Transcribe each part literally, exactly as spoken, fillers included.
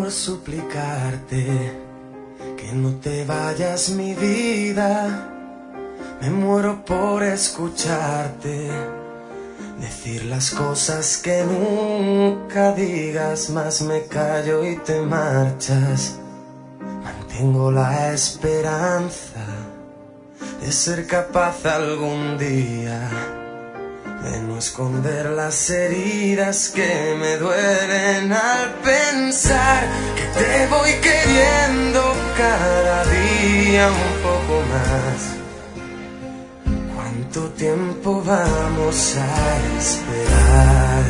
por suplicarte que no te vayas, mi vida. Me muero por escucharte decir las cosas que nunca digas, mas me callo y te marchas. Mantengo la esperanza de ser capaz algún día de no esconder las heridas que me duelen al pensar que te voy queriendo cada día un poco más. ¿Cuánto tiempo vamos a esperar?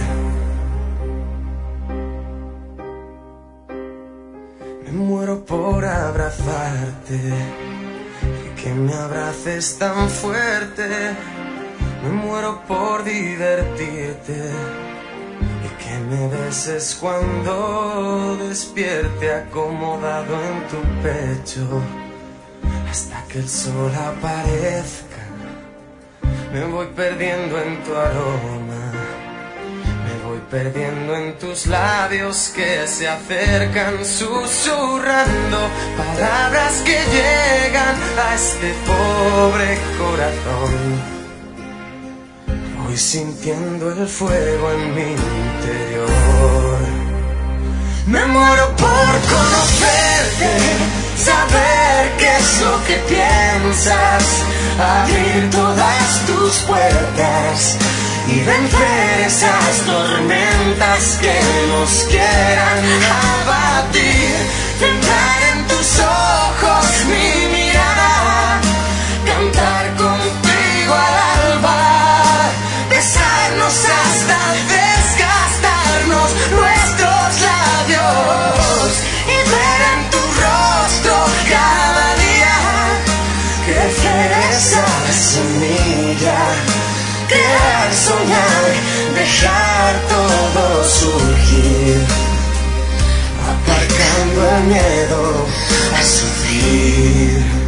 Me muero por abrazarte y que me abraces tan fuerte. Me muero por divertirte y que me beses cuando despierte acomodado en tu pecho hasta que el sol aparezca. Me voy perdiendo en tu aroma, me voy perdiendo en tus labios que se acercan susurrando palabras que llegan a este pobre corazón. Voy sintiendo el fuego en mi interior. Me muero por conocerte, saber qué es lo que piensas, abrir todas tus puertas y vencer esas tormentas que nos quieran abatir. Centrar en tus ojos mi mirada, cantar contigo al alba, besarnos hasta desgastarnos nuestros labios y ver en tu rostro cada día crecer esa semilla, crear, soñar, dejar todo surgir, aparcando el miedo a sufrir.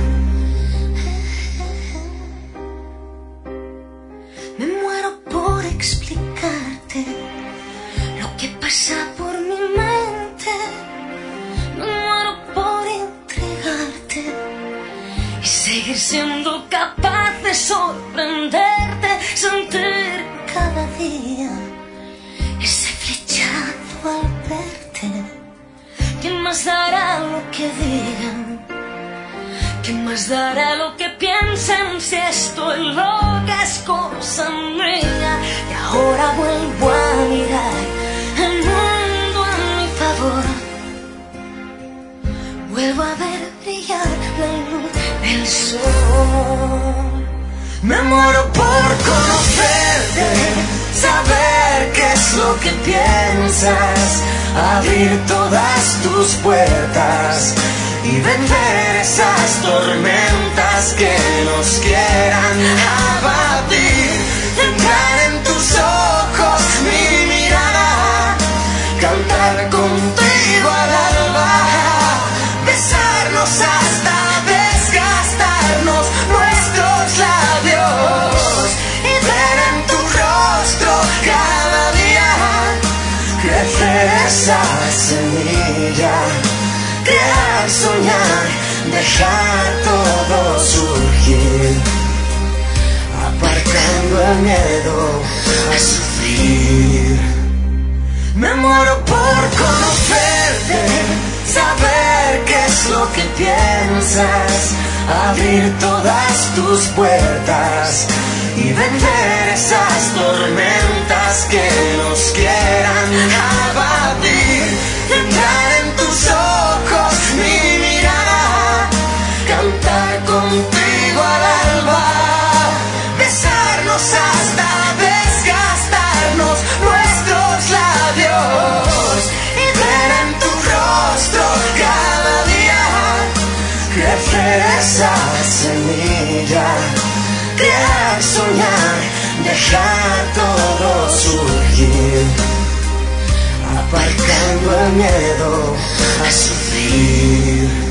Me muero por explicarte lo que pasa por mi mente. Me muero por entregarte y seguir siendo capaz de sorprenderte, sentir cada día ese flechazo al verte. ¿Quién más dará lo que digan? ¿Quién más dará lo que piensen si estoy loca es cosa mía? Y ahora vuelvo a mirar el mundo a mi favor. Vuelvo a ver brillar la luz del sol. Me muero por conocerte, saber qué es lo que piensas, abrir todas tus puertas y vencer esas tormentas que nos quieran abatir. Entrar en tus ojos mi mirada, cantar contigo al alba, besarnos hasta desgastarnos nuestros labios y ver en tu rostro cada día crecer esa semilla, crear, soñar, dejar todo surgir, aparcando el miedo a sufrir. Me muero por conocerte, saber qué es lo que piensas, abrir todas tus puertas y vencer esas tormentas que nos quieran abatir. Entrar en tus ojos mi mirada, cantar contigo al alba, besarnos hasta desgastarnos nuestros labios y ver en tu rostro cada día crecer esa semilla, crear, soñar, dejar todo surgir, aparcando el miedo a sufrir.